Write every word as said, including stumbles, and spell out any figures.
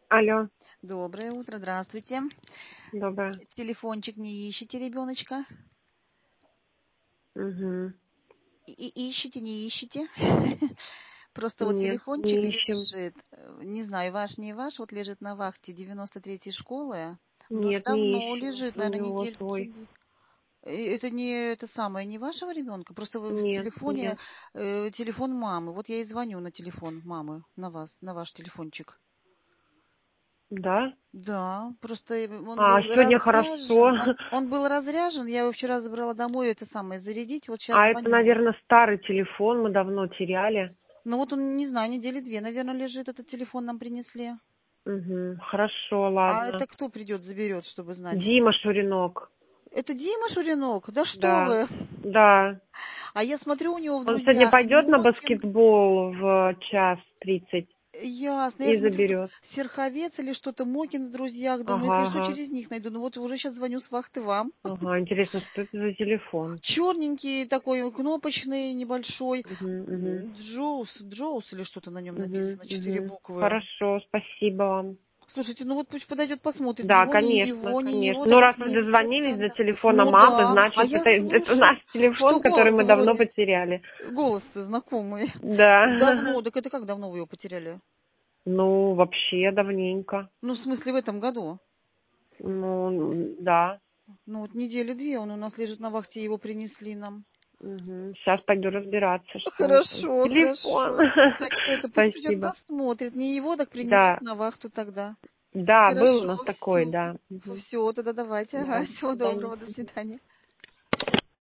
Алло, Доброе утро, здравствуйте. доброе. Телефончик не ищете, ребеночка? Угу. И, и ищете, не ищете? Просто вот Нет, телефончик не ищем. лежит, э, не знаю, ваш, не ваш, вот лежит на вахте девяносто третьей школы, но уж Нет, не давно ищем. лежит, У наверное, него недельки. свой. две. Э, Это не это самое, не вашего ребенка, просто вы в Нет, телефоне, нет. э, телефон мамы. Вот я и звоню на телефон мамы, на вас, на ваш телефончик. Да? Да, просто э, он А, был сегодня хорошо. разряжен. Он, он был разряжен, я его вчера забрала домой, это самое, зарядить. Вот сейчас А это, звоню. наверное, старый телефон, мы давно теряли. Ну вот он, не знаю, недели две, наверное, лежит, этот телефон нам принесли. Угу. Хорошо, А ладно. это кто придет, заберет, чтобы знать? Дима Шуринок. Это Дима Шуринок? Да что Да, вы? да. А я смотрю у него в Он сегодня друзьях пойдет на Мокин. баскетбол в час тридцать Ясно. Я и смотрю, тут заберет. Серховец или что-то Мокин в друзьях. Думаю, Ага, если что, ага. через них найду. Ну вот уже сейчас звоню с вахты вам. Ага, интересно, что это за телефон? Черненький такой, кнопочный, небольшой. Угу, угу. М, Джоус, Джоус или что-то на нем Угу, написано, четыре угу. буквы. Хорошо, спасибо вам. Слушайте, ну вот пусть подойдет, посмотрит. Да, Его, не конечно, его, не его, конечно. Ну, так раз вы принесет дозвонились до тогда. телефона Ну мамы, да, а значит, я это, это слышу, наш телефон, что который мы голос-то давно вроде, потеряли. голос-то знакомый. Да. Давно, так это как давно вы его потеряли? Ну, вообще давненько. Ну, в смысле, в этом году. Ну, да. Ну, вот недели две он у нас лежит на вахте, его принесли нам. Сейчас пойду разбираться, что это за Хорошо, телефон. хорошо. Так что это пусть придет Спасибо. посмотрит. Не его, так принесет Да, на вахту тогда. да, был у Хорошо, нас такой, все. да. Мгм. Все, тогда давайте. Ага, Да, до всего свидания. доброго, до Мгм. свидания.